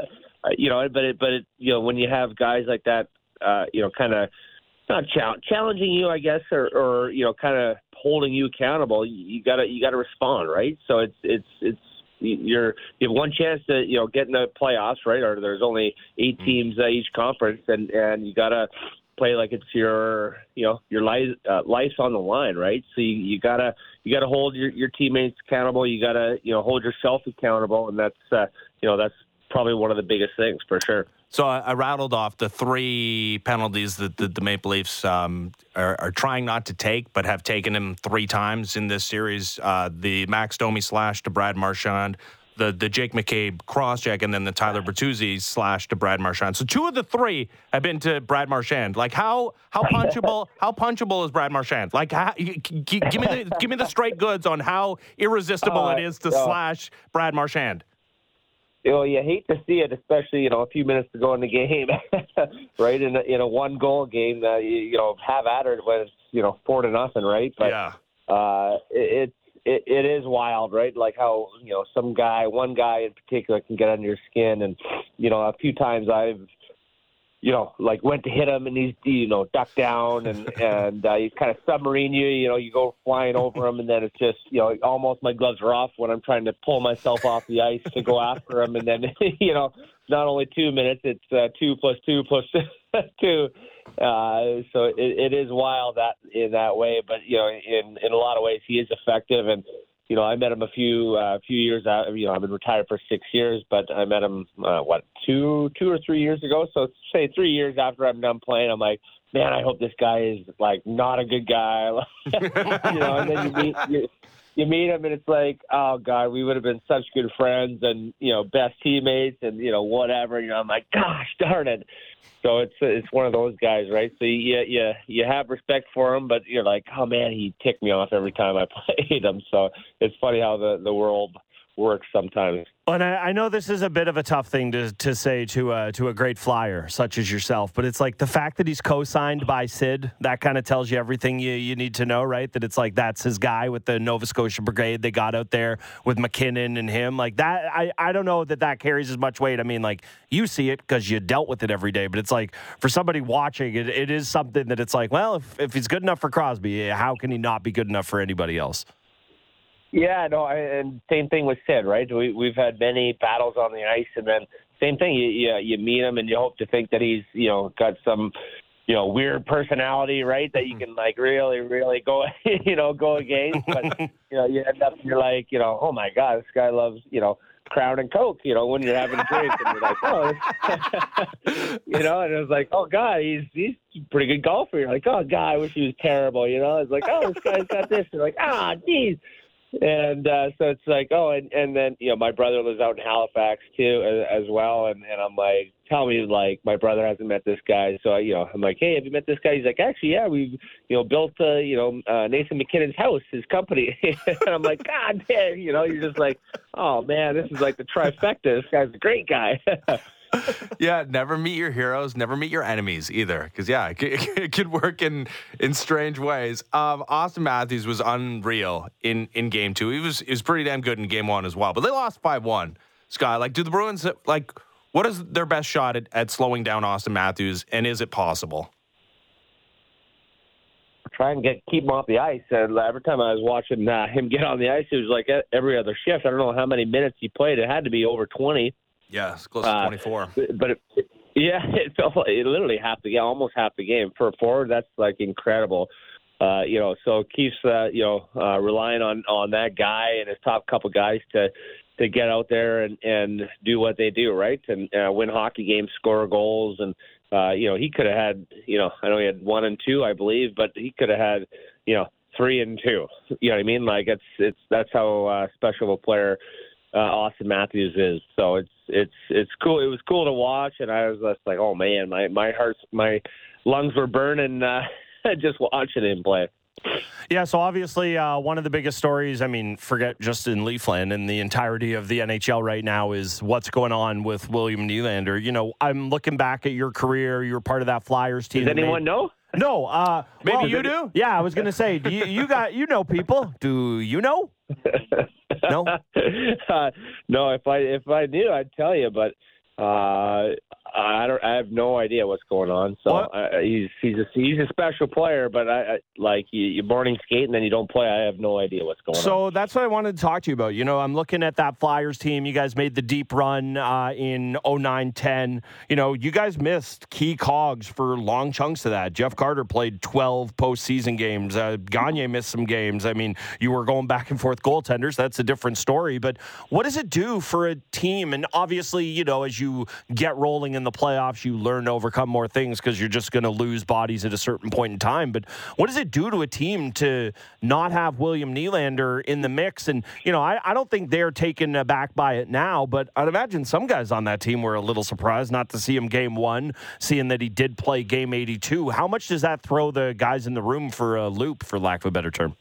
you know. But it, but it, you know, when you have guys like that, uh, you know, kind of not chal- challenging you, I guess, or, or you know, kind of holding you accountable, you gotta you gotta respond, right? So it's it's it's you're you have one chance to you know get in the playoffs, right? Or there's only eight teams uh, each conference, and and you gotta play like it's your you know your life uh, life's on the line, right? So you, you gotta you gotta hold your, your teammates accountable. You gotta you know hold yourself accountable, and that's uh, you know that's probably one of the biggest things for sure. So I, I rattled off the three penalties that the, the Maple Leafs um, are, are trying not to take, but have taken them three times in this series. Uh, the Max Domi slash to Brad Marchand, the the Jake McCabe cross-check, and then the Tyler Bertuzzi slash to Brad Marchand. So two of the three have been to Brad Marchand. Like how how punchable how punchable is Brad Marchand? Like how, g- g- give me the give me the straight goods on how irresistible uh, it is to uh, slash Brad Marchand. You know, you hate to see it, especially, you know, a few minutes to go in the game, right? In a, in a one-goal game, uh, you, you know, have at it when it's, you know, four to nothing, right? But yeah. uh, it, it it is wild, right? Like how, you know, some guy, one guy in particular can get under your skin. And, you know, a few times I've, you know, like went to hit him and he's, you know, ducked down and, and uh, he's kind of submarine you, you know, you go flying over him and then it's just, you know, almost my gloves are off when I'm trying to pull myself off the ice to go after him. And then, you know, not only two minutes, it's uh, two plus two plus two. Uh, so it, it is wild that in that way, but, you know, in, in a lot of ways he is effective. And, you know, I met him a few uh, few years out. You know, I've been retired for six years, but I met him uh, what two two or three years ago. So say three years after I'm done playing, I'm like, man, I hope this guy is like not a good guy. You know, and then you meet you, you meet him, and it's like, oh god, we would have been such good friends and you know best teammates and you know whatever. You know, I'm like, gosh darn it. So it's it's one of those guys, right? So you you you have respect for him, but you're like, oh man, he ticked me off every time I played him. So it's funny how the, the world works sometimes. And I, I know this is a bit of a tough thing to to say to a, to a great flyer such as yourself, but it's like the fact that he's co-signed by Sid, that kind of tells you everything you, you need to know, right? That it's like that's his guy with the Nova Scotia Brigade they got out there with McKinnon and him. Like that, I, I don't know that that carries as much weight. I mean, like you see it because you dealt with it every day, but it's like for somebody watching, it, it is something that it's like, well, if, if he's good enough for Crosby, how can he not be good enough for anybody else? Yeah, no, and same thing with Sid, right? We, we've had many battles on the ice, and then same thing. You, you you meet him, and you hope to think that he's you know got some you know weird personality, right? That you can like really, really go you know go against, but you know you end up you're like you know oh my god, this guy loves you know Crown and Coke, you know when you're having a drink, and you're like oh, you know, and it was like oh god, he's he's a pretty good golfer. You're like oh god, I wish he was terrible, you know. It's like oh this guy's got this. You're like ah geez. And uh, so it's like, oh, and, and then, you know, my brother lives out in Halifax, too, as, as well. And, and I'm like, tell me, like, my brother hasn't met this guy. So, you know, I'm like, hey, have you met this guy? He's like, actually, yeah, we, you know, built, uh, you know, uh, Nathan McKinnon's house, his company. And I'm like, God damn, you know, you're just like, oh, man, this is like the trifecta. This guy's a great guy. Yeah, never meet your heroes, never meet your enemies either. Because, yeah, it, it could work in in strange ways. Um, Austin Matthews was unreal in, in game two. He was, he was pretty damn good in game one as well. But they lost five one. Sky, like, do the Bruins, like, what is their best shot at, at slowing down Austin Matthews, and is it possible? Try and get keep him off the ice. And every time I was watching uh, him get on the ice, it was like every other shift. I don't know how many minutes he played. It had to be over twenty. Yeah, it's close to twenty-four. Uh, but it, yeah, it felt like it literally half the game, almost half the game for a forward. That's like incredible. Uh, you know, so Keith's uh, you know uh, relying on, on that guy and his top couple guys to to get out there and, and do what they do, right? And uh, win hockey games, score goals, and uh, you know he could have had you know I know he had one and two, I believe, but he could have had you know three and two. You know what I mean? Like it's it's that's how uh, special of a player. uh, Austin Matthews is. So it's it's it's cool. It was cool to watch, and I was just like, oh man, my my heart, my lungs were burning uh, just watching him play. Yeah, so obviously uh, one of the biggest stories, I mean, forget just in Leafland and the entirety of the N H L right now is what's going on with William Nylander. You know, I'm looking back at your career. You were part of that Flyers team. Does anyone made... know? No. Uh, Maybe well, you do? Yeah, I was going to say, do you, you got you know people. Do you know? No? uh, no, if I if I knew, I'd tell you, but uh, I don't. I have no idea what's going on. So uh, he's he's a he's a special player, but I, I like you, you morning skate and then you don't play. I have no idea what's going so on. So that's what I wanted to talk to you about. You know, I'm looking at that Flyers team. You guys made the deep run uh, in oh nine ten. You know, you guys missed key cogs for long chunks of that. Jeff Carter played twelve postseason games. Uh, Gagne missed some games. I mean, you were going back and forth goaltenders. That's a different story. But what does it do for a team? And obviously, you know, as you get rolling in the playoffs, you learn to overcome more things because you're just going to lose bodies at a certain point in time. But what does it do to a team to not have William Nylander in the mix? And, you know, I, I don't think they're taken aback by it now, but I'd imagine some guys on that team were a little surprised not to see him game one, seeing that he did play game eighty-two. How much does that throw the guys in the room for a loop, for lack of a better term?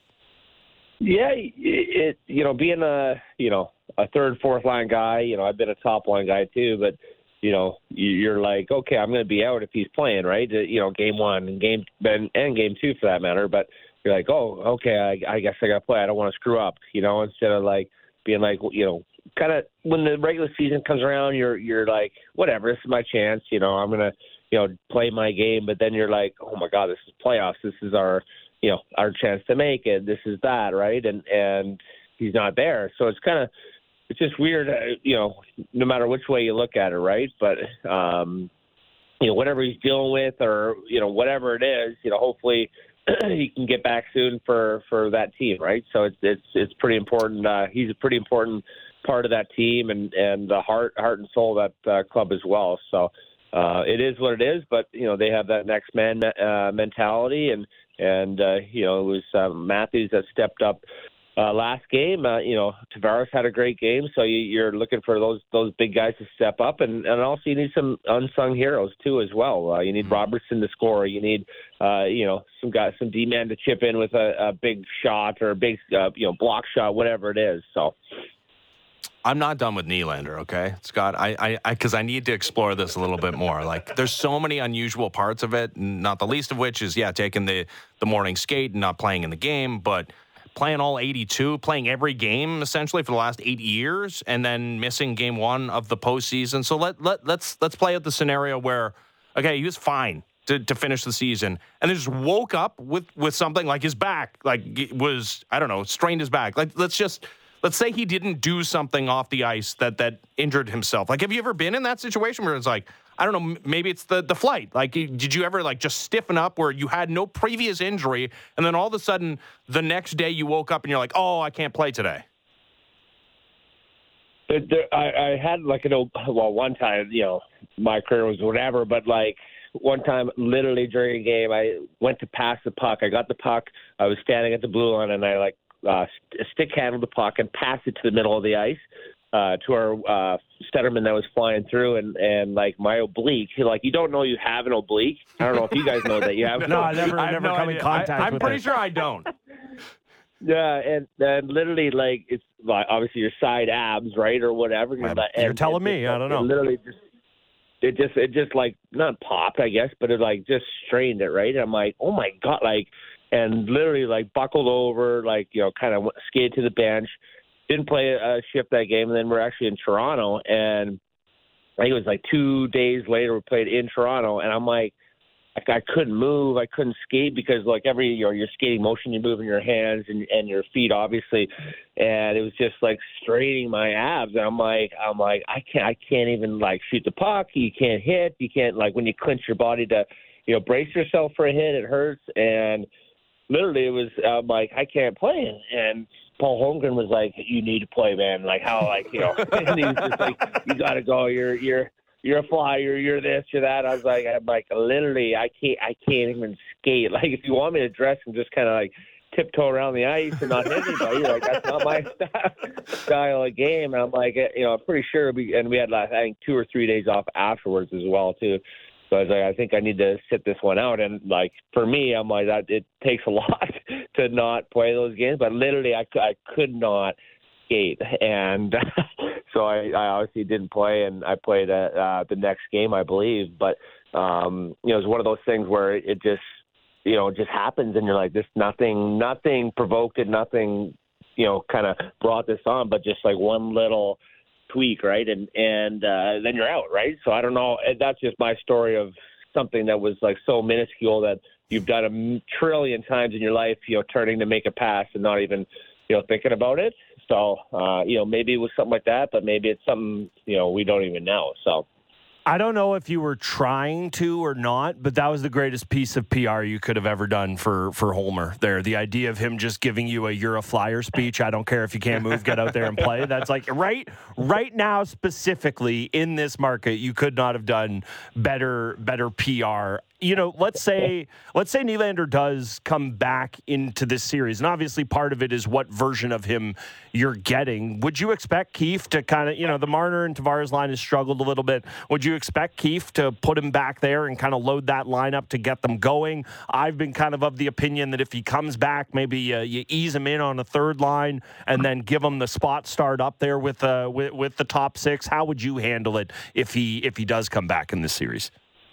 Yeah, it, it you know, being a, you know, a third, fourth line guy, you know, I've been a top line guy too, but you know, you're like, okay, I'm going to be out if he's playing, right? You know, game one and game and, and game two for that matter. But you're like, oh, okay, I, I guess I got to play. I don't want to screw up, you know. Instead of like being like, you know, kind of when the regular season comes around, you're you're like, whatever, this is my chance. You know, I'm gonna, you know, play my game. But then you're like, oh my God, this is playoffs. This is our, you know, our chance to make it. This is that, right? And and he's not there, so it's kind of. It's just weird, uh, you know, no matter which way you look at it, right? But, um, you know, whatever he's dealing with or, you know, whatever it is, you know, hopefully he can get back soon for, for that team, right? So it's it's it's pretty important. Uh, he's a pretty important part of that team and, and the heart heart and soul of that uh, club as well. So uh, it is what it is, but, you know, they have that next man uh, mentality. And, and uh, you know, it was uh, Matthews that stepped up Uh, last game, uh, you know, Tavares had a great game, so you, you're looking for those those big guys to step up, and, and also you need some unsung heroes too as well. Uh, you need mm-hmm. Robertson to score. You need, uh, you know, some guys, some D-man to chip in with a, a big shot or a big, uh, you know, block shot, whatever it is. So. I'm not done with Nylander, okay, Scott? I, I, because I, I need to explore this a little bit more. Like, there's so many unusual parts of it, not the least of which is, yeah, taking the the morning skate and not playing in the game, but playing all eighty-two, playing every game essentially for the last eight years, and then missing game one of the postseason. So let let let's let's play out the scenario where, okay, he was fine to, to finish the season, and then just woke up with with something like his back, like was I don't know, strained his back. Like let's just let's say he didn't do something off the ice that that injured himself. Like, have you ever been in that situation where it's like, I don't know, maybe it's the, the flight. Like, did you ever, like, just stiffen up where you had no previous injury, and then all of a sudden, the next day you woke up and you're like, oh, I can't play today? But there, I, I had, like, an old, well, one time, you know, my career was whatever, but, like, one time, literally during a game, I went to pass the puck. I got the puck. I was standing at the blue line, and I, like, uh, stick handled the puck and passed it to the middle of the ice. Uh, to our uh, Stutterman that was flying through, and, and like my oblique, like you don't know you have an oblique. I don't know if you guys know that you have. no, I never, I never no come idea. in contact I, I'm with pretty it. sure I don't. Yeah, and then literally, like it's like obviously your side abs, right, or whatever. You're, not, you're and, telling and me, just, I don't know. It literally just, it just, it just like not popped, I guess, but it like just strained it, right. And I'm like, oh my God, like, and literally like buckled over, like you know, kind of skated to the bench. Didn't play a shift that game, and then we're actually in Toronto, and I think it was like two days later we played in Toronto, and I'm like, like I couldn't move, I couldn't skate because like every you know, your skating motion, you're moving your hands and, and your feet, obviously, and it was just like straining my abs, and I'm like, I'm like, I can't, I can't even like shoot the puck, you can't hit, you can't like when you clench your body to, you know, brace yourself for a hit, it hurts, and literally it was I'm like I can't play, and Paul Holmgren was like, "You need to play, man. Like how, like you know." And he was just like, "You got to go. You're, you're, you're a flyer. You're this, you're that." I was like, "I'm like literally, I can't, I can't even skate. Like if you want me to dress and just kind of like tiptoe around the ice and not hit anybody. Like, that's not my style of game. And I'm like, you know, I'm pretty sure. We, and we had, like, I think, two or three days off afterwards as well, too. So I was like, I think I need to sit this one out. And, like, for me, I'm like, that it takes a lot to not play those games. But literally, I, I could not skate. And so I, I obviously didn't play, and I played at, uh, the next game, I believe. But, um, you know, it's one of those things where it just, you know, it just happens, and you're like, this nothing, nothing provoked it, nothing, you know, kind of brought this on, but just like one little tweak, right? And and uh, then you're out, right? So I don't know. That's just my story of something that was like so minuscule that you've done a trillion times in your life, you know, turning to make a pass and not even, you know, thinking about it. So, uh, you know, maybe it was something like that, but maybe it's something, you know, we don't even know. So. I don't know if you were trying to or not, but that was the greatest piece of P R you could have ever done for, for Homer there. The idea of him just giving you a "you're a flyer" speech. I don't care if you can't move, get out there and play. That's like right right now, specifically in this market, you could not have done better better P R. You know, let's say let's say Nylander does come back into this series, and obviously part of it is what version of him you're getting. Would you expect Keefe to kind of, you know, the Marner and Tavares line has struggled a little bit. Would you expect Keefe to put him back there and kind of load that lineup to get them going? I've been kind of of the opinion that if he comes back, maybe uh, you ease him in on a third line and then give him the spot start up there with uh, with, with the top six. How would you handle it if he if he does come back in this series?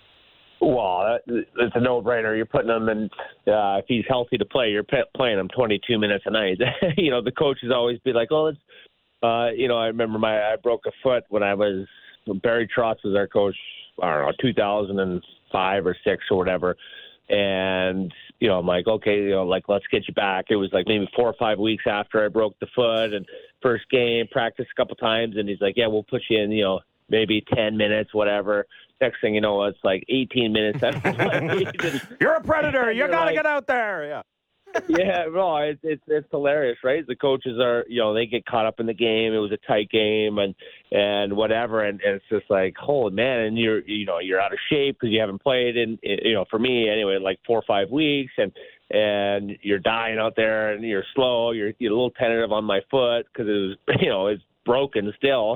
Well, it's a no-brainer. You're putting him in, uh, if he's healthy to play, you're pe- playing him twenty-two minutes a night. You know, the coaches always be like, oh, it's, uh, you know, I remember my, I broke a foot when I was, Barry Trotz was our coach, I don't know, two thousand five or six or whatever. And, you know, I'm like, okay, you know, like, let's get you back. It was like maybe four or five weeks after I broke the foot, and first game, practice a couple times. And he's like, yeah, we'll put you in, you know, maybe ten minutes, whatever. Next thing you know, it's like eighteen minutes. You're a predator. You got to like, get out there. Yeah. Yeah, no, it's, it's it's hilarious, right? The coaches are, you know, they get caught up in the game. It was a tight game and and whatever, and, and it's just like, holy man, and you're you know you're out of shape because you haven't played in, you know, for me anyway, like four or five weeks, and and you're dying out there, and you're slow. You're you're a little tentative on my foot because it was, you know, it's broken still,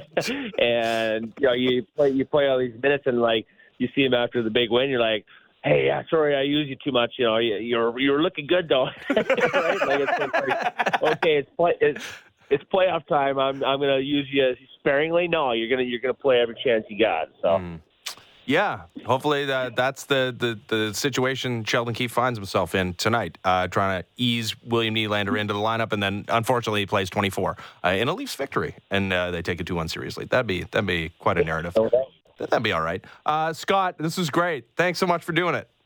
and you know you play you play all these minutes, and like you see him after the big win, you're like, hey, yeah, sorry I used you too much. You know, you're you're looking good though, right? Like it's, it's like, okay, it's play it's it's playoff time. I'm I'm gonna use you sparingly. No, you're gonna you're gonna play every chance you got. So. Mm. Yeah, hopefully that, that's the, the, the situation Sheldon Keefe finds himself in tonight, uh, trying to ease William Nylander into the lineup, and then unfortunately he plays twenty-four uh, in a Leafs victory, and uh, they take it two one seriously. That'd be that'd be quite a narrative. That'd be all right. Uh, Scott, this was great. Thanks so much for doing it.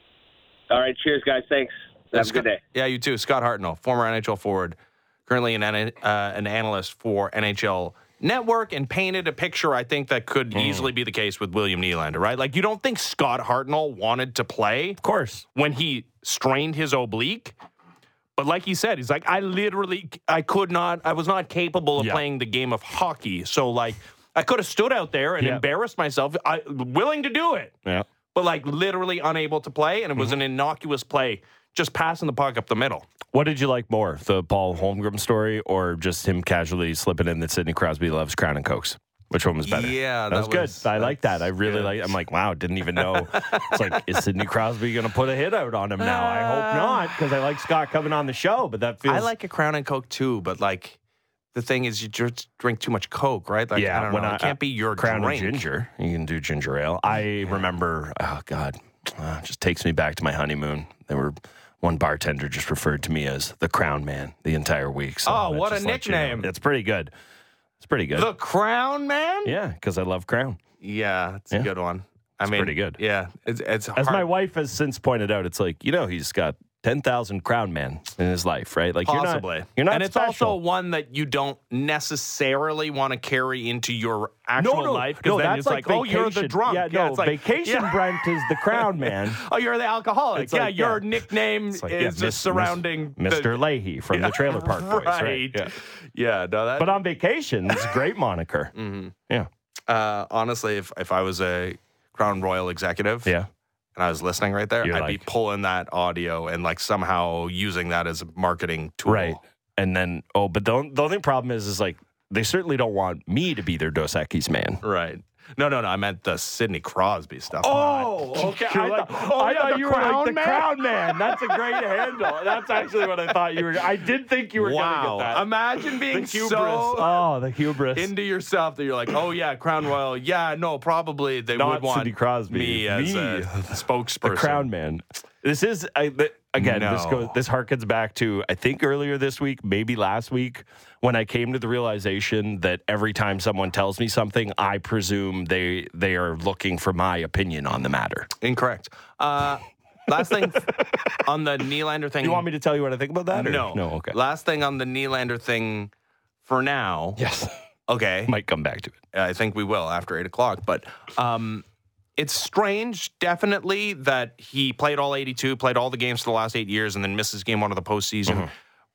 All right, cheers, guys. Thanks. Have That's a good day. Yeah, you too. Scott Hartnell, former N H L forward, currently an uh, an analyst for N H L Network, and painted a picture, I think, that could mm. easily be the case with William Nylander, right? Like, you don't think Scott Hartnell wanted to play, of course, when he strained his oblique. But like he said, he's like, I literally, I could not, I was not capable of yeah. playing the game of hockey. So, like, I could have stood out there and yeah. embarrassed myself. I willing to do it. Yeah. But, like, literally unable to play, and it was mm-hmm. an innocuous play, just passing the puck up the middle. What did you like more, the Paul Holmgren story, or just him casually slipping in that Sidney Crosby loves Crown and Cokes? Which one was better? Yeah, that, that was, was good. I like that. I really good. like. I'm like, wow, didn't even know. It's like, is Sidney Crosby going to put a hit out on him now? I hope not, because I like Scott coming on the show. But that feels. I like a Crown and Coke too, but like, the thing is, you just drink too much Coke, right? Like, yeah, I don't when know. I, it can't be your Crown drink. and ginger. You can do ginger ale. I yeah. remember. Oh God, uh, just takes me back to my honeymoon. There were. One bartender just referred to me as the Crown Man the entire week. So oh, what a nickname. You know, it's pretty good. It's pretty good. The Crown Man? Yeah, because I love Crown. Yeah, it's yeah. a good one. I it's mean, pretty good. Yeah, it's, it's hard. As my wife has since pointed out, it's like, you know, he's got ten thousand Crown Men in his life, right? Like, Possibly. You're not, you're not and it's special. also one that you don't necessarily want to carry into your actual no, no, life. No, then that's it's like, like, oh, you're the drunk. Yeah, yeah no, it's like, vacation yeah. Brent is the Crown Man. Oh, you're the alcoholic. It's yeah, like, your yeah. nickname like, is yeah, just Miss, surrounding Miss, the, Mister Leahy from yeah, the Trailer Park Boys. Right. right. Yeah. yeah, no, that. But on vacation, it's a great moniker. Mm-hmm. Yeah. Uh, honestly, if if I was a Crown Royal executive, yeah. and I was listening right there, You're I'd like- be pulling that audio and like somehow using that as a marketing tool. Right. And then, oh, but the, on- the only problem is, is like, they certainly don't want me to be their Dos Equis man. Right. No, no, no. I meant the Sidney Crosby stuff. Oh, okay. You're I like, thought, oh, I yeah, thought the you were like Crown the Man? Crown Man. That's a great handle. That's actually what I thought you were. I did think you were wow. going to get that. Imagine being the hubris. so Oh, the hubris. into yourself that you're like, oh, yeah, Crown Royal. Yeah, no, probably they Not would want Sidney Crosby. me as Me. a spokesperson. The Crown Man. This is I, th- again. This No. goes. This harkens back to I think earlier this week, maybe last week, when I came to the realization that every time someone tells me something, I presume they they are looking for my opinion on the matter. Incorrect. Uh, last thing on the Nylander thing. You want me to tell you what I think about that? Or? No. No. Okay. Last thing on the Nylander thing for now. Yes. Okay. Might come back to it. I think we will after eight o'clock. But um, it's strange, definitely, that he played all eighty-two, played all the games for the last eight years, and then misses game one of the postseason. Mm-hmm.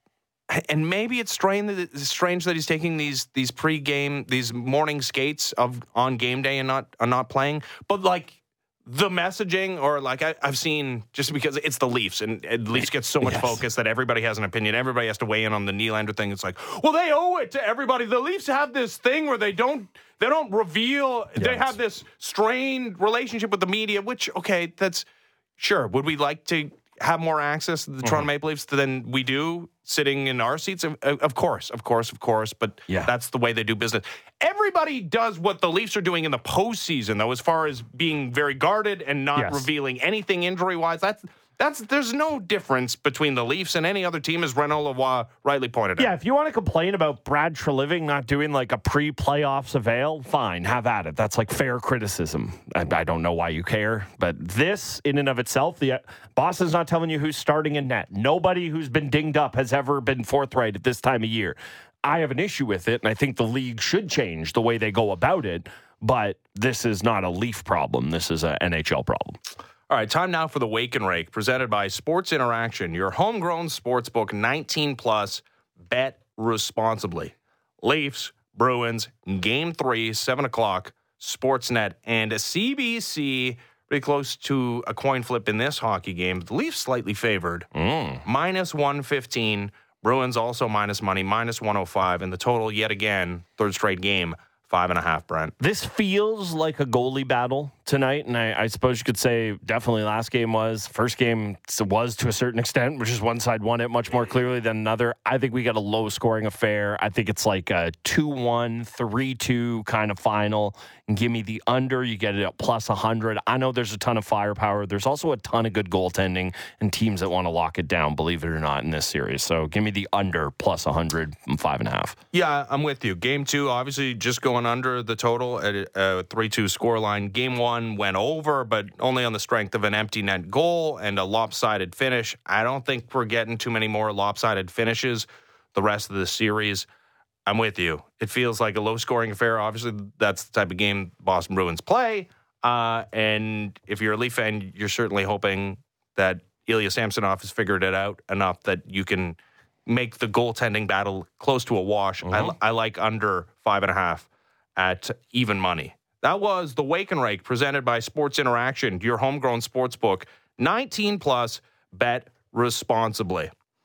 And maybe it's strange that it's strange that he's taking these these pre-game, these morning skates of on game day and not uh, not playing. But like the messaging, or like I, I've seen, just because it's the Leafs and, and Leafs get so much Yes. focus that everybody has an opinion. Everybody has to weigh in on the Nylander thing. It's like, well, they owe it to everybody. The Leafs have this thing where they don't they don't reveal. They Yes. have this strained relationship with the media. Which okay, that's sure. Would we like to have more access to the Toronto Maple Leafs than we do sitting in our seats? Of, of course, of course, of course. But Yeah. that's the way they do business. Everybody does what the Leafs are doing in the postseason, though, as far as being very guarded and not Yes. revealing anything injury-wise. That's that's there's no difference between the Leafs and any other team, as Renaud Lavoie rightly pointed out. Yeah, if you want to complain about Brad Treliving not doing like a pre-playoffs avail, fine, have at it. That's like fair criticism. I, I don't know why you care, but this in and of itself, the Boston's not telling you who's starting in net. Nobody who's been dinged up has ever been forthright at this time of year. I have an issue with it, and I think the league should change the way they go about it, but this is not a Leaf problem. This is an N H L problem. All right, time now for the Wake and Rake, presented by Sports Interaction, your homegrown sportsbook, nineteen plus, bet responsibly. Leafs, Bruins, Game three, seven o'clock, Sportsnet, and a C B C, pretty close to a coin flip in this hockey game. The Leafs slightly favored, Mm. minus one fifteen. Bruins also minus money, minus one oh five. And the total, yet again, third straight game, five and a half, Brent. This feels like a goalie battle tonight, and I, I suppose you could say definitely last game was. First game was to a certain extent, which is one side won it much more clearly than another. I think we got a low-scoring affair. I think it's like a two one, three two kind of final. And give me the under. You get it at plus one hundred. I know there's a ton of firepower. There's also a ton of good goaltending and teams that want to lock it down, believe it or not, in this series. So give me the under plus one hundred and five and a half. Yeah, I'm with you. Game two, obviously, just going under the total at a three two scoreline. Game one went over, but only on the strength of an empty net goal and a lopsided finish. I don't think we're getting too many more lopsided finishes the rest of the series. I'm with you. It feels like a low-scoring affair. Obviously, that's the type of game Boston Bruins play. Uh, and if you're a Leaf fan, you're certainly hoping that Ilya Samsonov has figured it out enough that you can make the goaltending battle close to a wash. Mm-hmm. I, I like under five and a half at even money. That was the Wake and Rake presented by Sports Interaction, your homegrown sports book. nineteen plus, bet responsibly.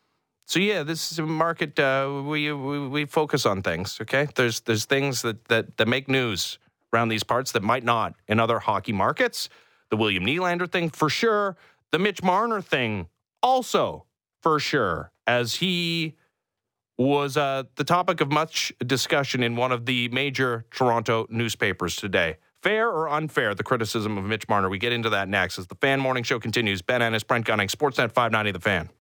So yeah, this is a market. Uh, we, we we focus on things. Okay, there's there's things that, that that make news around these parts that might not in other hockey markets. The William Nylander thing for sure. The Mitch Marner thing also for sure, as he was uh, the topic of much discussion in one of the major Toronto newspapers today. Fair or unfair, the criticism of Mitch Marner. We get into that next as the Fan Morning Show continues. Ben Ennis, Brent Gunning, Sportsnet five ninety, The Fan.